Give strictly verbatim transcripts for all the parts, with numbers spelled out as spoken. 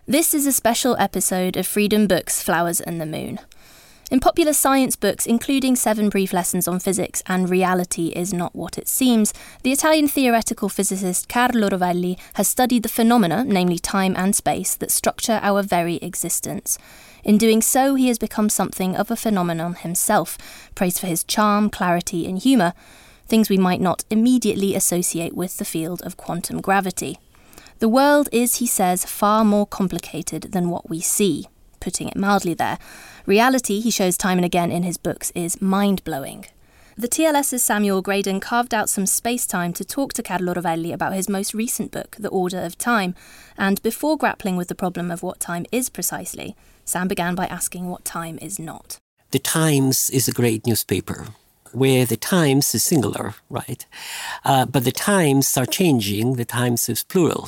This is a special episode of Freedom Books' Flowers and the Moon. In popular science books, including Seven Brief Lessons on Physics and Reality is Not What It Seems, the Italian theoretical physicist Carlo Rovelli has studied the phenomena, namely time and space, that structure our very existence. In doing so, he has become something of a phenomenon himself, praised for his charm, clarity and humour, things we might not immediately associate with the field of quantum gravity. The world is, he says, far more complicated than what we see, putting it mildly there. Reality, he shows time and again in his books, is mind-blowing. The T L S's Samuel Graydon carved out some space-time to talk to Carlo Rovelli about his most recent book, The Order of Time, and before grappling with the problem of what time is precisely, Sam began by asking what time is not. The Times is a great newspaper, where the Times is singular, right? Uh, but the times are changing, the Times is plural.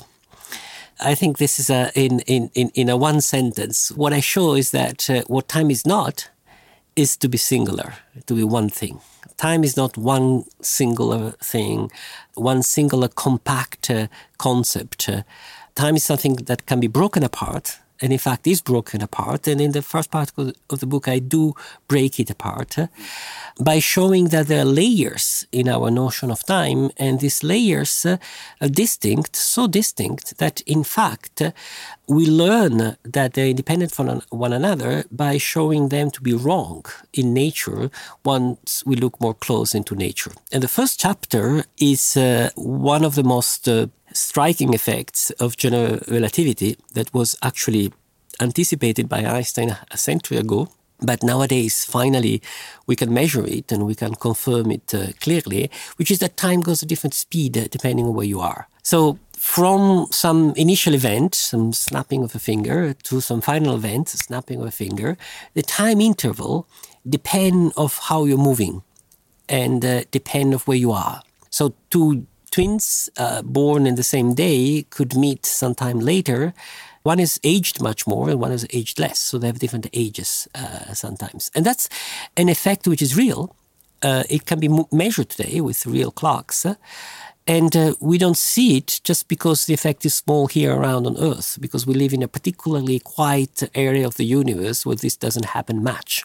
I think this is a, in, in, in, in a one sentence. What I show is that uh, what time is not is to be singular, to be one thing. Time is not one singular thing, one singular compact uh, concept. Uh, time is something that can be broken apart, and in fact is broken apart. And in the first part of the book, I do break it apart uh, by showing that there are layers in our notion of time, and these layers uh, are distinct, so distinct that in fact uh, we learn that they're independent from one another by showing them to be wrong in nature once we look more close into nature. And the first chapter is uh, one of the most uh, striking effects of general relativity that was actually anticipated by Einstein a century ago. But nowadays, finally, we can measure it and we can confirm it uh, clearly, which is that time goes at different speed uh, depending on where you are. So from some initial event, some snapping of a finger, to some final event, snapping of a finger, the time interval depends on how you're moving and uh, depend of where you are. So two twins uh, born in the same day could meet sometime later. One is aged much more and one is aged less. So they have different ages uh, sometimes. And that's an effect which is real. Uh, it can be m- measured today with real clocks. Uh, and uh, we don't see it just because the effect is small here around on Earth, because we live in a particularly quiet area of the universe where this doesn't happen much.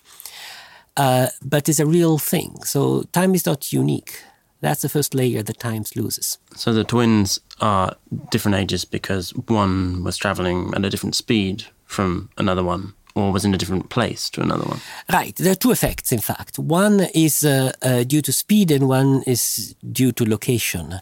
Uh, but it's a real thing. So time is not unique. That's the first layer that time loses. So the twins are different ages because one was travelling at a different speed from another one, or was in a different place to another one? Right. There are two effects, in fact. One is uh, uh, due to speed and one is due to location.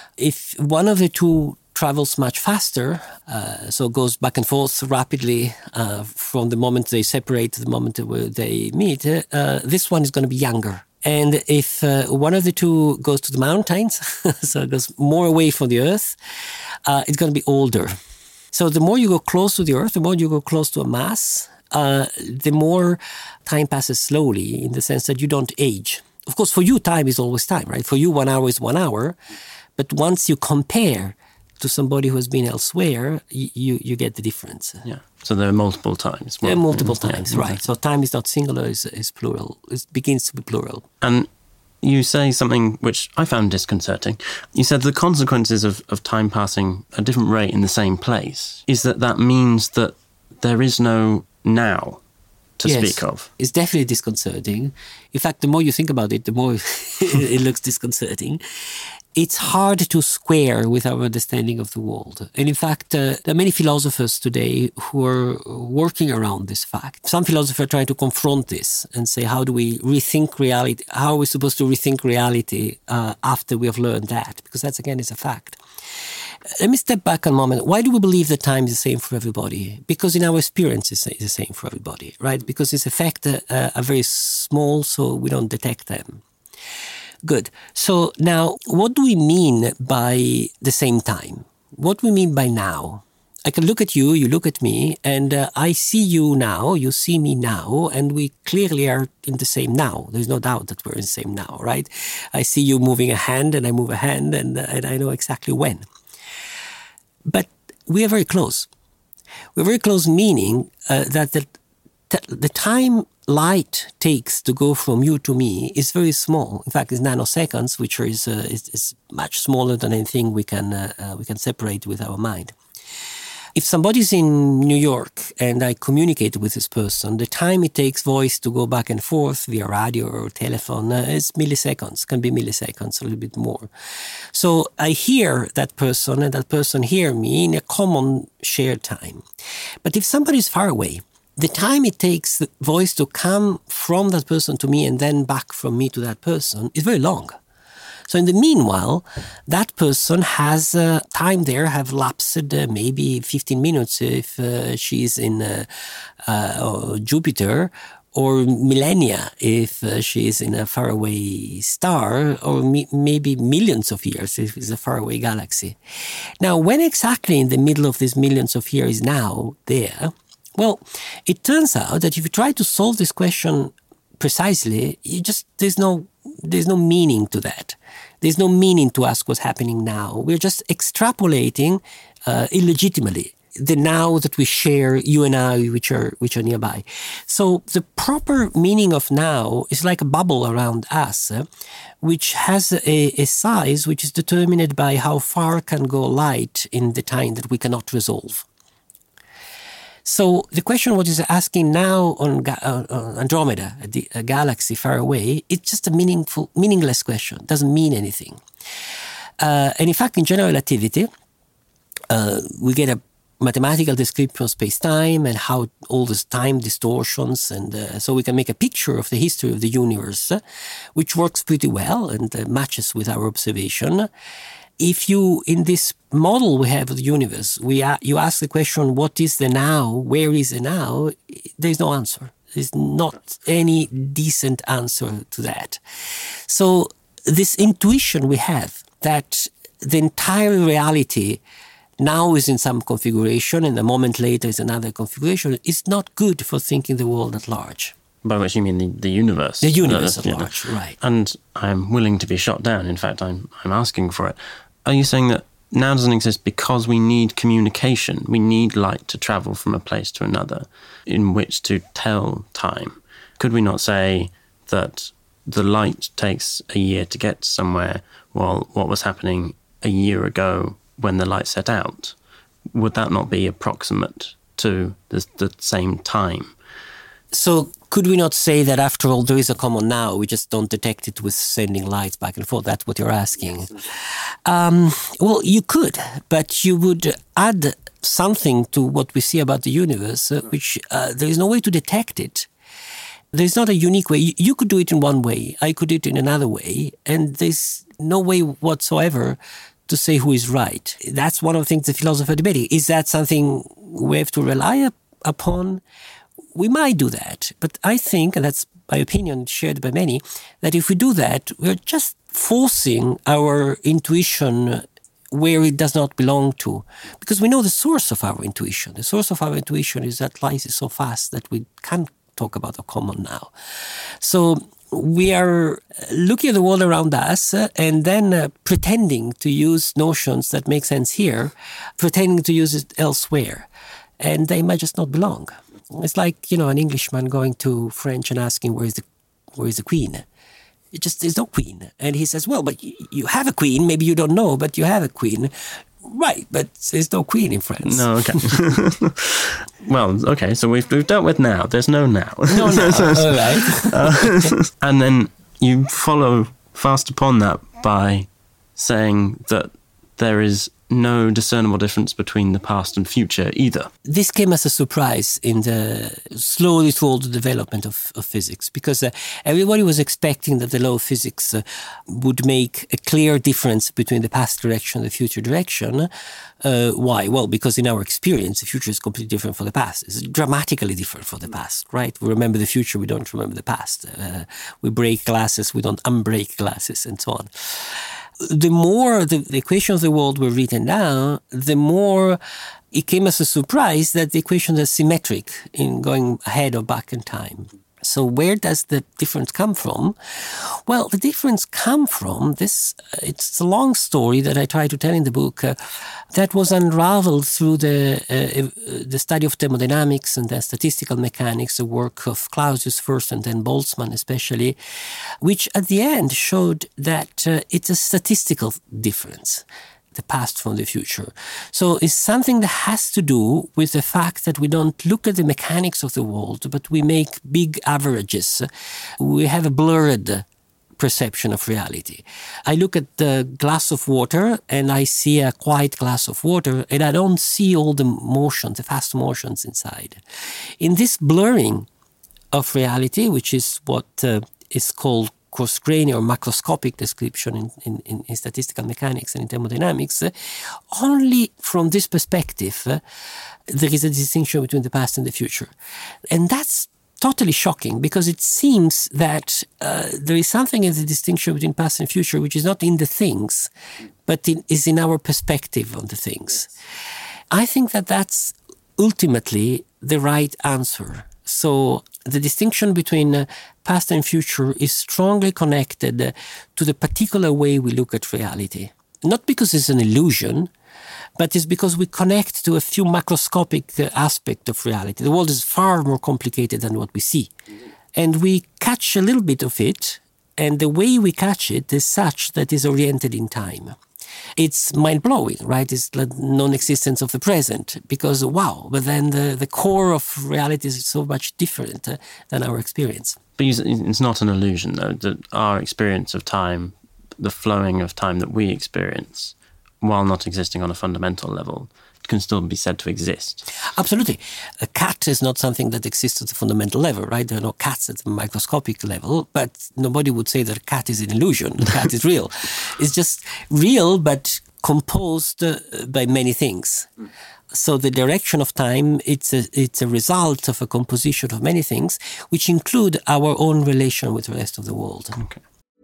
If one of the two travels much faster, uh, so goes back and forth rapidly uh, from the moment they separate to the moment where they meet, uh, this one is going to be younger. And if uh, one of the two goes to the mountains, so it goes more away from the Earth, uh, it's going to be older. So the more you go close to the Earth, the more you go close to a mass, uh, the more time passes slowly in the sense that you don't age. Of course, for you, time is always time, right? For you, one hour is one hour. But once you compare to somebody who has been elsewhere, you, you, you get the difference. Yeah. So there are multiple times. There are multiple times, yeah, right. So time is not singular, it's, it's plural. It begins to be plural. And you say something which I found disconcerting. You said the consequences of, of time passing at a different rate in the same place is that that means that there is no now to yes, speak of. It's definitely disconcerting. In fact, the more you think about it, the more it looks disconcerting. It's hard to square with our understanding of the world. And in fact, uh, there are many philosophers today who are working around this fact. Some philosophers are trying to confront this and say, how do we rethink reality? How are we supposed to rethink reality uh, after we have learned that? Because that's, again, is a fact. Let me step back a moment. Why do we believe that time is the same for everybody? Because in our experience, it's the same for everybody, right? Because its effects uh, are very small, so we don't detect them. Good. So now, what do we mean by the same time? What do we mean by now? I can look at you, you look at me, and uh, I see you now, you see me now, and we clearly are in the same now. There's no doubt that we're in the same now, right? I see you moving a hand, and I move a hand, and, uh, and I know exactly when. But we are very close. We're very close, meaning uh, that the, t- the time light takes to go from you to me is very small. In fact, it's nanoseconds, which is uh, is, is much smaller than anything we can uh, uh, we can separate with our mind. If somebody's in New York and I communicate with this person, the time it takes voice to go back and forth via radio or telephone uh, is milliseconds, can be milliseconds, a little bit more. So I hear that person and that person hear me in a common shared time. But if somebody's far away, the time it takes the voice to come from that person to me and then back from me to that person is very long. So in the meanwhile, that person has uh, time there have lapsed uh, maybe fifteen minutes if uh, she's in uh, uh, Jupiter, or millennia if uh, she is in a faraway star, or me- maybe millions of years if it's a faraway galaxy. Now, when exactly in the middle of these millions of years is now there? Well, it turns out that if you try to solve this question precisely, you just there's no there's no meaning to that. There's no meaning to ask what's happening now. We're just extrapolating uh, illegitimately the now that we share, you and I, which are which are nearby. So the proper meaning of now is like a bubble around us, uh, which has a, a size which is determined by how far can go light in the time that we cannot resolve. So the question what is asking now on, uh, on Andromeda, the a galaxy far away, it's just a meaningful, meaningless question. It doesn't mean anything. Uh, and in fact, in general relativity, uh, we get a mathematical description of space-time and how all this time distortions, and uh, so we can make a picture of the history of the universe, uh, which works pretty well and uh, matches with our observation. If you, in this model we have of the universe, we a- you ask the question, what is the now? Where is the now? There's no answer. There's not any decent answer to that. So this intuition we have that the entire reality now is in some configuration and a moment later is another configuration is not good for thinking the world at large. By which you mean the, the universe. The universe uh, at yeah. large, right. And I'm willing to be shot down. In fact, I'm I'm asking for it. Are you saying that now doesn't exist because we need communication? We need light to travel from a place to another in which to tell time. Could we not say that the light takes a year to get somewhere while what was happening a year ago when the light set out? Would that not be approximate to the, the same time? So could we not say that after all there is a common now, we just don't detect it with sending lights back and forth? That's what you're asking. Um, well, you could, but you would add something to what we see about the universe, uh, which uh, there is no way to detect it. There's not a unique way. You, you could do it in one way, I could do it in another way, and there's no way whatsoever to say who is right. That's one of the things the philosophers are debating. Is that something we have to rely up, upon? We might do that, but I think, and that's my opinion shared by many, that if we do that, we're just forcing our intuition where it does not belong to. Because we know the source of our intuition. The source of our intuition is that life is so fast that we can't talk about the common now. So we are looking at the world around us uh, and then uh, pretending to use notions that make sense here, pretending to use it elsewhere. And they might just not belong. It's like, you know, an Englishman going to French and asking, where is the, where is the queen? It just, there's no queen. And he says, well, but you have a queen. Maybe you don't know, but you have a queen. Right, but there's no queen in France. No, okay. Well, okay, so we've, we've dealt with now. There's no now. No, no, all right. uh, and then you follow fast upon that by saying that there is no discernible difference between the past and future either. This came as a surprise in the slowly through the development of, of physics, because uh, everybody was expecting that the law of physics uh, would make a clear difference between the past direction and the future direction. Uh, why? Well, because in our experience, the future is completely different from the past. It's dramatically different from the past, right? We remember the future, we don't remember the past. Uh, we break glasses, we don't unbreak glasses, and so on. The more the, the equations of the world were written down, the more it came as a surprise that the equations are symmetric in going ahead or back in time. So where does the difference come from? Well, the difference come from this, uh, it's a long story that I try to tell in the book, uh, that was unraveled through the uh, the study of thermodynamics and the statistical mechanics, the work of Clausius first and then Boltzmann especially, which at the end showed that uh, it's a statistical difference. the past from the future. So it's something that has to do with the fact that we don't look at the mechanics of the world, but we make big averages. We have a blurred perception of reality. I look at the glass of water and I see a quiet glass of water and I don't see all the motions, the fast motions inside. In this blurring of reality, which is what uh, is called coarse-grained or macroscopic description in, in, in statistical mechanics and in thermodynamics, uh, only from this perspective uh, there is a distinction between the past and the future. And that's totally shocking, because it seems that uh, there is something in the distinction between past and future which is not in the things, but in, is in our perspective on the things. I think that that's ultimately the right answer. So the distinction between uh, past and future is strongly connected uh, to the particular way we look at reality. Not because it's an illusion, but it's because we connect to a few macroscopic uh, aspects of reality. The world is far more complicated than what we see. And we catch a little bit of it, and the way we catch it is such that it's oriented in time. It's mind-blowing, right? It's the non-existence of the present, because wow, but then the, the core of reality is so much different uh, than our experience. But it's not an illusion, though, that our experience of time, the flowing of time that we experience, while not existing on a fundamental level, can still be said to exist. Absolutely. A cat is not something that exists at the fundamental level, right? There are no cats at the microscopic level, but nobody would say that a cat is an illusion. A cat is real. It's just real, but composed uh, by many things. So the direction of time, it's a, it's a result of a composition of many things, which include our own relation with the rest of the world. Okay.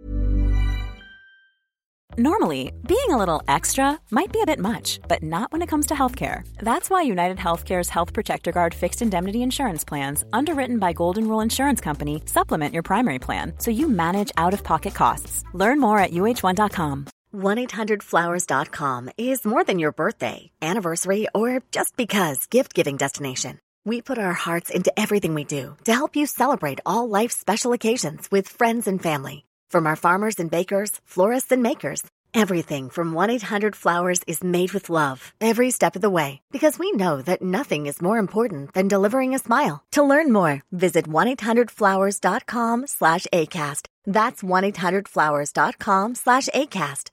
Normally, being a little extra might be a bit much, but not when it comes to healthcare. That's why United Healthcare's Health Protector Guard fixed indemnity insurance plans, underwritten by Golden Rule Insurance Company, supplement your primary plan so you manage out-of-pocket costs. Learn more at U H one dot com. one eight hundred flowers dot com is more than your birthday, anniversary, or just because gift-giving destination. We put our hearts into everything we do to help you celebrate all life's special occasions with friends and family. From our farmers and bakers, florists and makers, everything from one eight hundred flowers is made with love every step of the way, because we know that nothing is more important than delivering a smile. To learn more, visit one eight hundred flowers dot com slash ACAST. That's one eight hundred flowers dot com slash ACAST.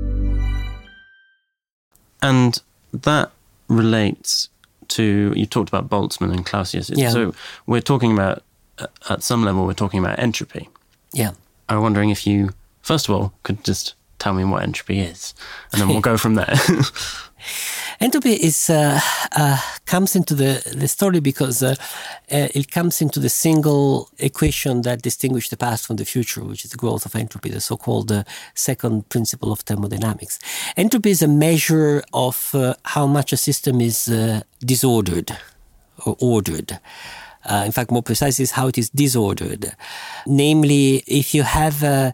And that relates to, you talked about Boltzmann and Clausius. Yeah. So we're talking about, at some level, we're talking about entropy. Yeah. I'm wondering if you, first of all, could just tell me what entropy is, and then we'll go from there. Entropy is uh, uh, comes into the, the story because uh, uh, it comes into the single equation that distinguishes the past from the future, which is the growth of entropy, the so-called uh, second principle of thermodynamics. Entropy is a measure of uh, how much a system is uh, disordered or ordered. Uh, in fact, more precisely, is how it is disordered. Namely, if you have a,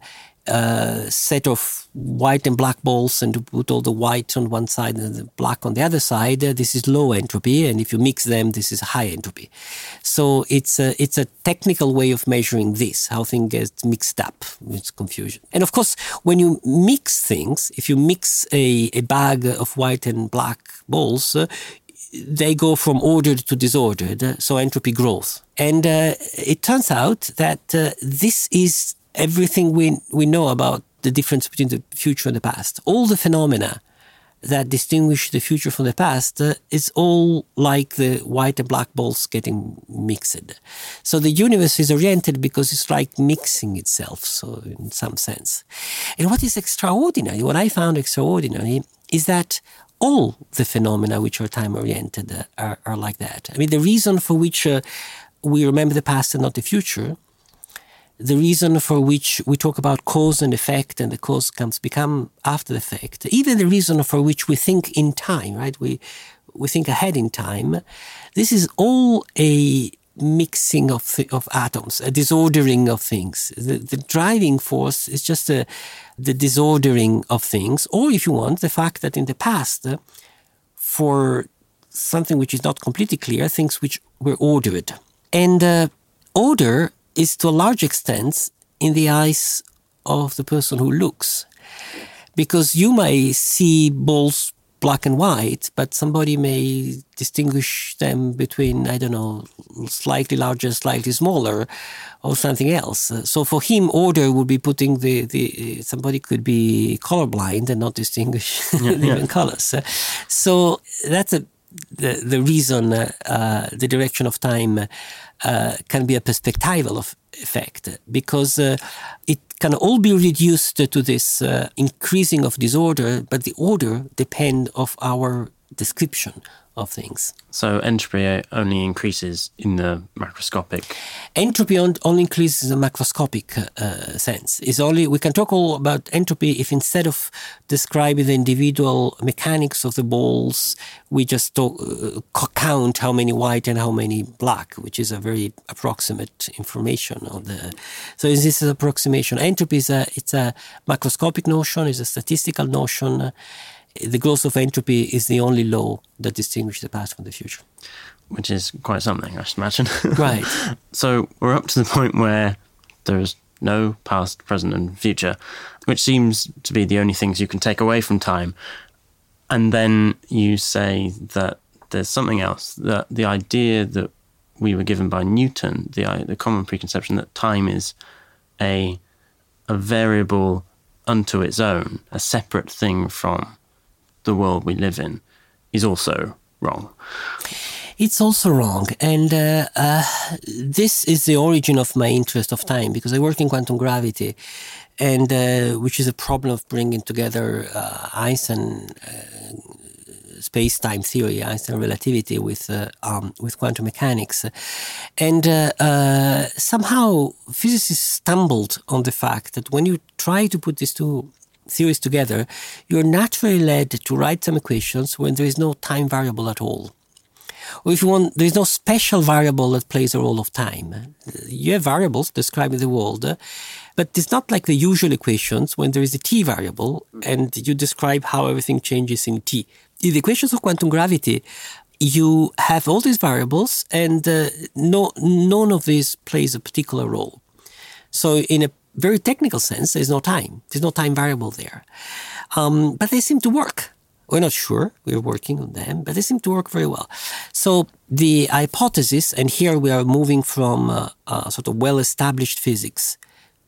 a set of white and black balls and you put all the white on one side and the black on the other side, uh, this is low entropy. And if you mix them, this is high entropy. So it's a, it's a technical way of measuring this, how things get mixed up. It's confusion. And of course, when you mix things, if you mix a, a bag of white and black balls, uh, they go from ordered to disordered, so entropy grows. And uh, it turns out that uh, this is everything we we know about the difference between the future and the past. All the phenomena that distinguish the future from the past uh, is all like the white and black balls getting mixed. So the universe is oriented because it's like mixing itself, so in some sense. And what is extraordinary, what I found extraordinary, is that all the phenomena which are time-oriented uh, are, are like that. I mean, the reason for which uh, we remember the past and not the future, the reason for which we talk about cause and effect, and the cause comes become after the effect, even the reason for which we think in time, right? We we think ahead in time. This is all a mixing of of atoms, a disordering of things. The, the driving force is just a, the disordering of things, or if you want, the fact that in the past, uh, for something which is not completely clear, things which were ordered. And uh, order is to a large extent in the eyes of the person who looks. Because you may see balls black and white, but somebody may distinguish them between, I don't know, slightly larger, slightly smaller, or something else. Uh, so for him, order would be putting the, the somebody could be colorblind and not distinguish yeah, different yeah. colors. Uh, so that's a, the, the reason uh, uh, the direction of time uh, can be a perspectival of effect, because uh, it can all be reduced to this uh, increasing of disorder, but the order depends of our description of things. So entropy only increases in the macroscopic. Entropy on, only increases in the macroscopic uh, sense. Is only we can talk all about entropy if instead of describing the individual mechanics of the balls, we just talk, uh, count how many white and how many black, which is a very approximate information of the. So this is an approximation. Entropy is a it's a macroscopic notion, is a statistical notion. The growth of entropy is the only law that distinguishes the past from the future. Which is quite something, I should imagine. Right. So we're up to the point where there's no past, present and future, which seems to be the only things you can take away from time. And then you say that there's something else, that the idea that we were given by Newton, the, the common preconception that time is a, a variable unto its own, a separate thing from the world we live in, is also wrong. It's also wrong. And uh, uh, this is the origin of my interest of time, because I work in quantum gravity, and uh, which is a problem of bringing together uh, Einstein uh, space-time theory, Einstein relativity, with uh, um, with quantum mechanics. And uh, uh, somehow physicists stumbled on the fact that when you try to put these two theories together, you're naturally led to write some equations when there is no time variable at all. Or if you want, there is no special variable that plays a role of time. You have variables describing the world, but it's not like the usual equations when there is a t variable and you describe how everything changes in t. In the equations of quantum gravity, you have all these variables and uh, no, none of these plays a particular role. So in a very technical sense, there's no time. There's no time variable there. Um, but they seem to work. We're not sure. We're working on them, but they seem to work very well. So the hypothesis, and here we are moving from uh, uh, sort of well-established physics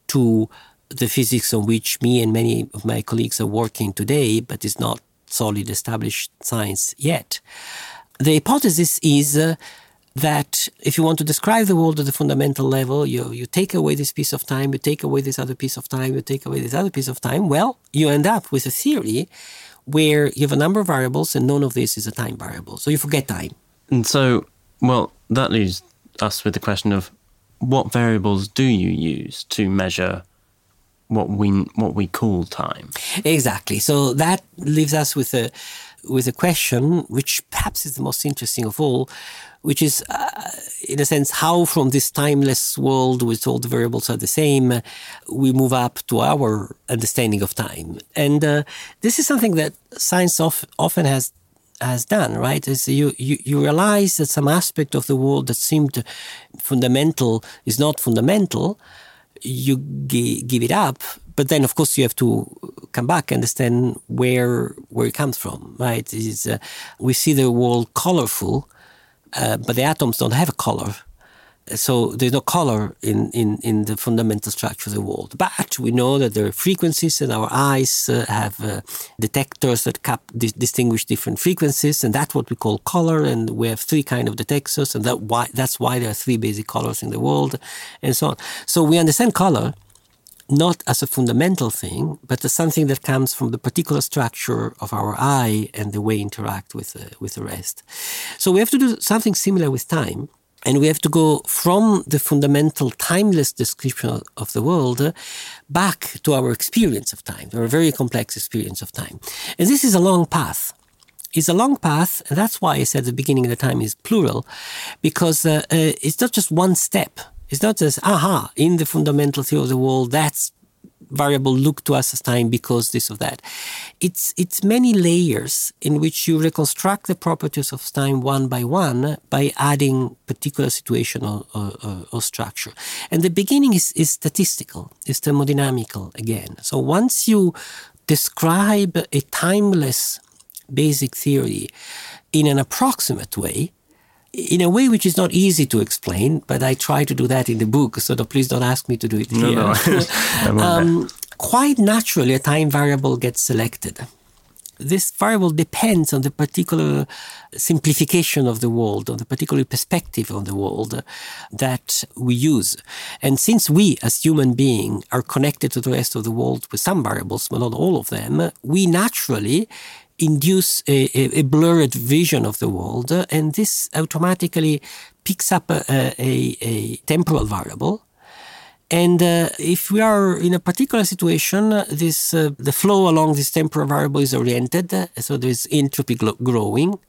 to the physics on which me and many of my colleagues are working today, but is not solid established science yet. The hypothesis is uh, that if you want to describe the world at the fundamental level, you, you take away this piece of time, you take away this other piece of time, you take away this other piece of time, well, you end up with a theory where you have a number of variables and none of this is a time variable. So you forget time. And so, well, that leaves us with the question of what variables do you use to measure what we what we call time? Exactly. So that leaves us with a with a question which perhaps is the most interesting of all, which is, uh, in a sense, how from this timeless world with all the variables are the same, we move up to our understanding of time. And uh, this is something that science of, often has has done, right? Is you, you, you realize that some aspect of the world that seemed fundamental is not fundamental, you g- give it up, but then of course you have to come back and understand where where it comes from, right? Is uh, we see the world colorful, uh, but the atoms don't have a color. So there's no color in, in, in the fundamental structure of the world. But we know that there are frequencies and our eyes uh, have uh, detectors that cap- dis- distinguish different frequencies, and that's what we call color. And we have three kind of detectors, and that why, that's why there are three basic colors in the world, and so on. So we understand color not as a fundamental thing, but as something that comes from the particular structure of our eye and the way we interact with, uh, with the rest. So we have to do something similar with time. And we have to go from the fundamental timeless description of the world uh, back to our experience of time, our very complex experience of time. And this is a long path. It's a long path, and that's why I said at the beginning that time is plural, because uh, uh, it's not just one step. It's not just, aha, in the fundamental theory of the world, that's variable look to us as time because this or that. It's it's many layers in which you reconstruct the properties of time one by one by adding particular situation or, or, or structure. And the beginning is, is statistical, is thermodynamical again. So once you describe a timeless basic theory in an approximate way, in a way which is not easy to explain, but I try to do that in the book, so please don't ask me to do it no, here. No, um, quite naturally, a time variable gets selected. This variable depends on the particular simplification of the world, on the particular perspective on the world that we use. And since we, as human beings, are connected to the rest of the world with some variables, but not all of them, we naturally induce a, a, a blurred vision of the world, and this automatically picks up a, a, a temporal variable. And uh, if we are in a particular situation, this uh, the flow along this temporal variable is oriented, so there is entropy growing.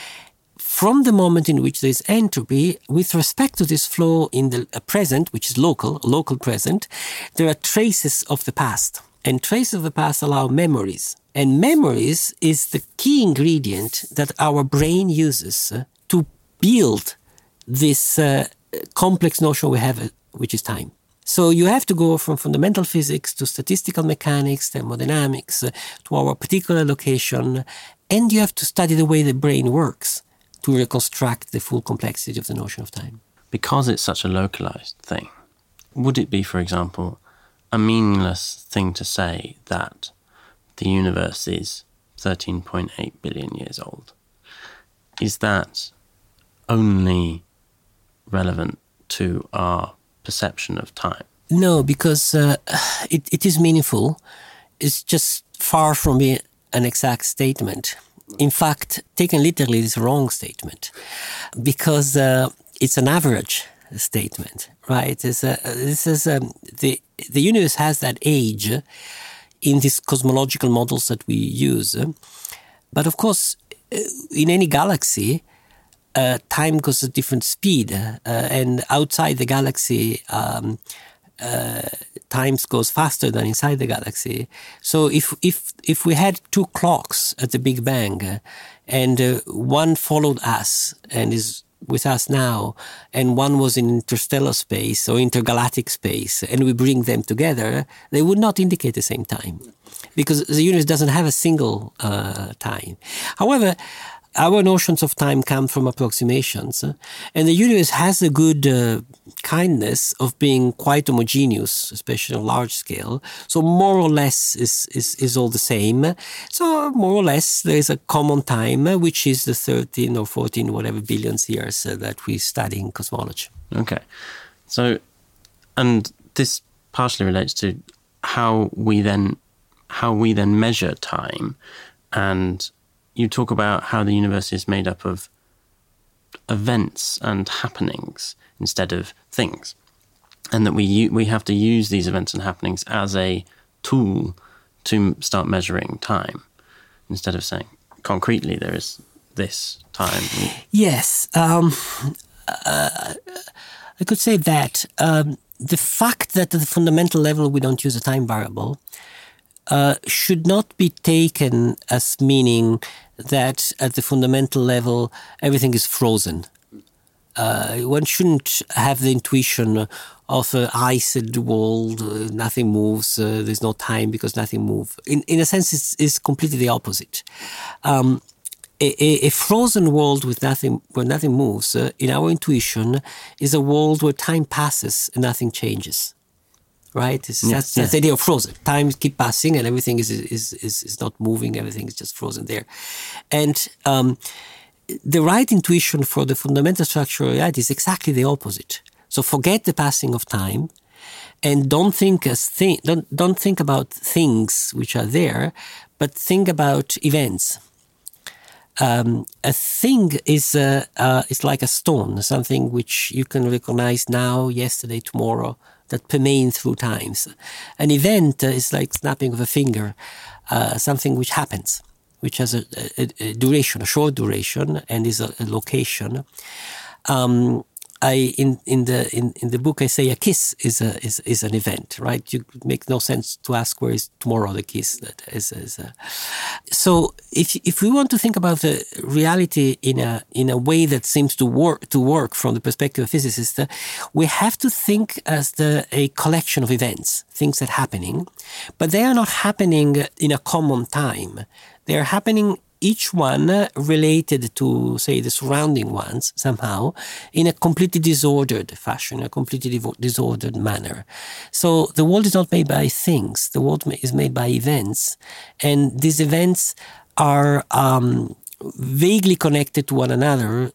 From the moment in which there is entropy, with respect to this flow in the present, which is local, local present, there are traces of the past. And traces of the past allow memories. And memories is the key ingredient that our brain uses uh, to build this uh, complex notion we have, uh, which is time. So you have to go from fundamental physics to statistical mechanics, thermodynamics, uh, to our particular location, and you have to study the way the brain works to reconstruct the full complexity of the notion of time. Because it's such a localized thing, would it be, for example, a meaningless thing to say that the universe is thirteen point eight billion years old? Is that only relevant to our perception of time? No, because uh, it, it is meaningful. It's just far from being an exact statement. In fact, taken literally, it's a wrong statement because uh, it's an average statement, right? It's a, this is um, the the universe has that age in these cosmological models that we use, but of course, in any galaxy, Uh, time goes at different speed, uh, and outside the galaxy, um, uh, time goes faster than inside the galaxy. So if if if we had two clocks at the Big Bang, uh, and uh, one followed us and is with us now, and one was in interstellar space or intergalactic space, and we bring them together, they would not indicate the same time, because the universe doesn't have a single uh, time. However, our notions of time come from approximations, uh, and the universe has a good uh, kindness of being quite homogeneous, especially on large scale. So more or less is, is, is all the same. So more or less there is a common time, uh, which is the thirteen or fourteen, whatever billions years uh, that we study in cosmology. Okay. So, and this partially relates to how we then, how we then measure time, and you talk about how the universe is made up of events and happenings instead of things, and that we we have to use these events and happenings as a tool to start measuring time, instead of saying concretely there is this time. Yes, um, uh, I could say that um, the fact that at the fundamental level we don't use a time variable uh, should not be taken as meaning that at the fundamental level everything is frozen. Uh, one shouldn't have the intuition of an iced world, uh, nothing moves, uh, there's no time because nothing moves. In, in a sense, it's, it's completely the opposite. Um, a, a frozen world with nothing, where nothing moves, uh, in our intuition, is a world where time passes and nothing changes. Right? It's, yeah, that's, yeah. that's the idea of frozen. Time keeps passing and everything is, is, is, is not moving, everything is just frozen there. And um, the right intuition for the fundamental structure of reality is exactly the opposite. So forget the passing of time and don't think as thi- don't, don't think about things which are there, but think about events. Um, a thing is uh, uh, is like a stone, something which you can recognize now, yesterday, tomorrow, that permeate through times. An event uh, is like snapping of a finger, uh, something which happens, which has a, a, a duration, a short duration, and is a, a location. Um, I in in the in, in the book I say a kiss is a is, is an event, right? You it makes no sense to ask where is tomorrow the kiss. That is, is a, so if if we want to think about the reality in a in a way that seems to work to work from the perspective of physicists, uh, we have to think as the a collection of events, things that are happening, but they are not happening in a common time. They are happening, each one related to, say, the surrounding ones somehow, in a completely disordered fashion, a completely disordered manner. So the world is not made by things. The world is made by events. And these events are um, vaguely connected to one another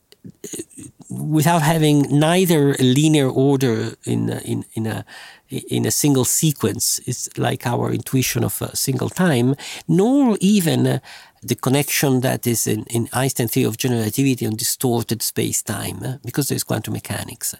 without having neither a linear order in a, in, in a in a single sequence. It's like our intuition of a single time, nor even uh, the connection that is in, in Einstein's theory of general relativity on distorted space-time, uh, because there's quantum mechanics.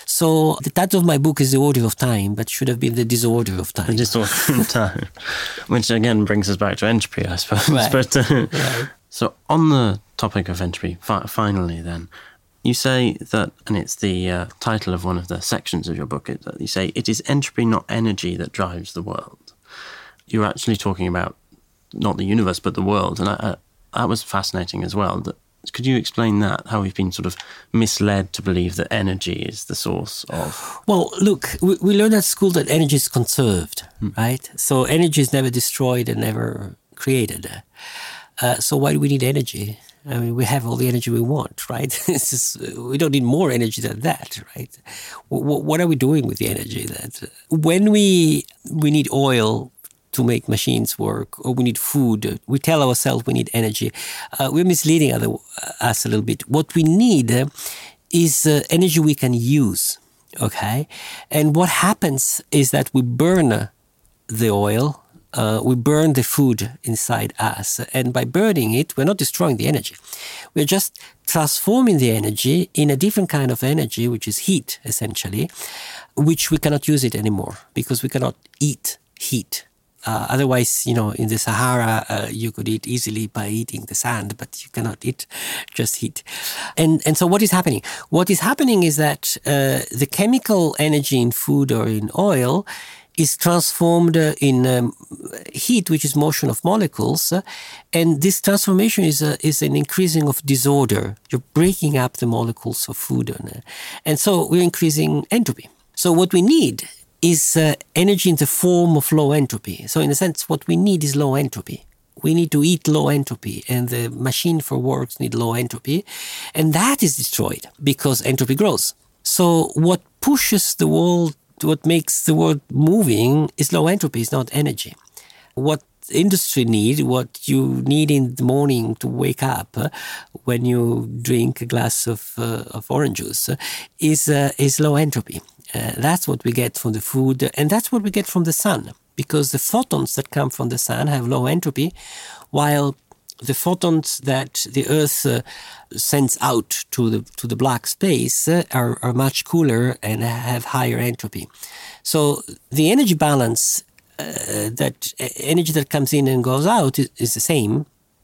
So the title of my book is The Order of Time, but should have been The Disorder of Time. The Disorder of Time, which again brings us back to entropy, I suppose. Right. But, uh, right. So on the topic of entropy, fi- finally then, you say that, and it's the uh, title of one of the sections of your book, it, you say, it is entropy, not energy, that drives the world. You're actually talking about not the universe, but the world. And I, I, that was fascinating as well. That, could you explain that, how we've been sort of misled to believe that energy is the source of... Well, look, we, we learned at school that energy is conserved, hmm. right? So energy is never destroyed and never created. Uh, so why do we need energy? I mean, we have all the energy we want, right? It's just, we don't need more energy than that, right? W- what are we doing with the energy? That when we we need oil to make machines work, or we need food, we tell ourselves we need energy. Uh, we're misleading other, us a little bit. What we need uh, is uh, energy we can use, okay? And what happens is that we burn the oil. Uh, we burn the food inside us. And by burning it, we're not destroying the energy. We're just transforming the energy in a different kind of energy, which is heat, essentially, which we cannot use it anymore because we cannot eat heat. Uh, otherwise, you know, in the Sahara, uh, you could eat easily by eating the sand, but you cannot eat just heat. And and so what is happening? What is happening is that uh, the chemical energy in food or in oil is transformed uh, in um, heat, which is motion of molecules. Uh, and this transformation is, uh, is an increasing of disorder. You're breaking up the molecules of food. Uh, and so we're increasing entropy. So what we need is uh, energy in the form of low entropy. So in a sense, what we need is low entropy. We need to eat low entropy, and the machine for works need low entropy. And that is destroyed because entropy grows. So what pushes the world, what makes the world moving is low entropy, it's not energy. What industry need, what you need in the morning to wake up uh, when you drink a glass of, uh, of orange juice uh, is, uh, is low entropy. Uh, that's what we get from the food, and that's what we get from the sun, because the photons that come from the sun have low entropy, while the photons that the Earth uh, sends out to the to the black space uh, are, are much cooler and have higher entropy. So the energy balance, uh, that uh, energy that comes in and goes out is, is the same.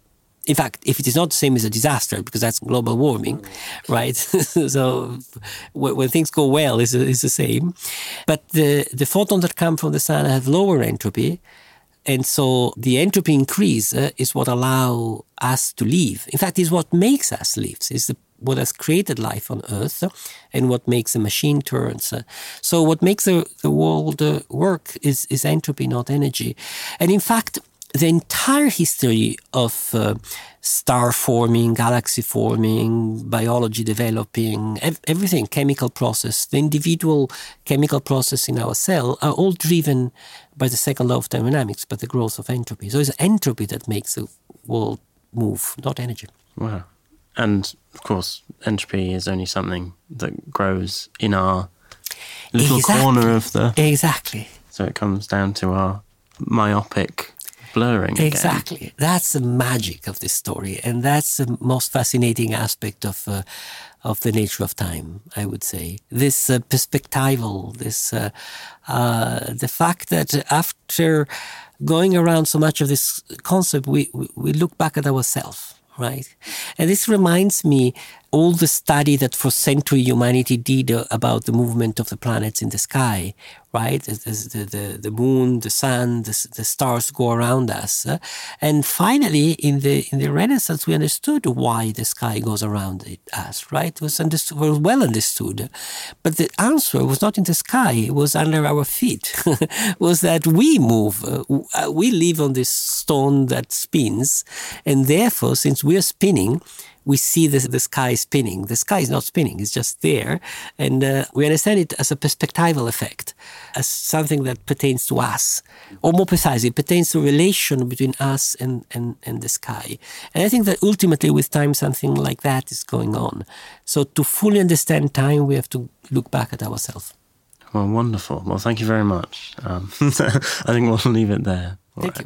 In fact, if it is not the same, it's a disaster, because that's global warming, right? So when, when things go well, it's, it's the same. But the, the photons that come from the sun have lower entropy. And so the entropy increase uh, is what allows us to live. In fact, is what makes us live. It's the, what has created life on Earth uh, and what makes the machine turns. Uh, so what makes the, the world uh, work is, is entropy, not energy. And in fact, the entire history of uh, star forming, galaxy forming, biology developing, ev- everything, chemical process, the individual chemical process in our cell are all driven by the second law of thermodynamics, by the growth of entropy. So it's entropy that makes the world move, not energy. Wow. And of course, entropy is only something that grows in our little exactly. corner of the... Exactly. So it comes down to our myopic blurring again. Exactly. That's the magic of this story, and that's the most fascinating aspect of uh, of the nature of time, I would say. This uh, perspectival, this uh, uh, the fact that after going around so much of this concept, we, we, we look back at ourselves, right? And this reminds me all the study that for century humanity did about the movement of the planets in the sky, right? The, the, the moon, the sun, the, the stars go around us. And finally, in the in the Renaissance, we understood why the sky goes around it, us, right? It was, understood, was well understood. But the answer was not in the sky, it was under our feet. Was that we move. Uh, we live on this stone that spins. And therefore, since we are spinning, we see the, the sky spinning. The sky is not spinning, it's just there. And uh, we understand it as a perspectival effect, as something that pertains to us. Or more precisely, it pertains to a relation between us and, and, and the sky. And I think that ultimately with time, something like that is going on. So to fully understand time, we have to look back at ourselves. Well, wonderful. Well, thank you very much. Um, I think we'll leave it there. All Thank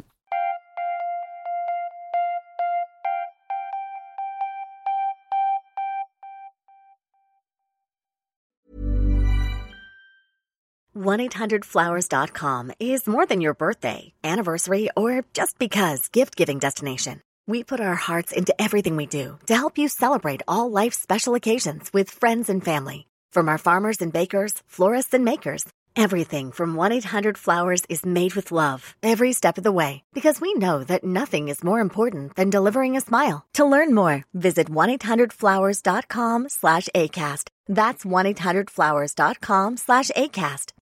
right. you. one eight hundred flowers dot com is more than your birthday, anniversary, or just because gift-giving destination. We put our hearts into everything we do to help you celebrate all life's special occasions with friends and family. From our farmers and bakers, florists and makers, everything from one eight hundred flowers is made with love every step of the way, because we know that nothing is more important than delivering a smile. To learn more, visit one eight hundred flowers dot com slash ACAST. That's one eight hundred flowers dot com slash ACAST.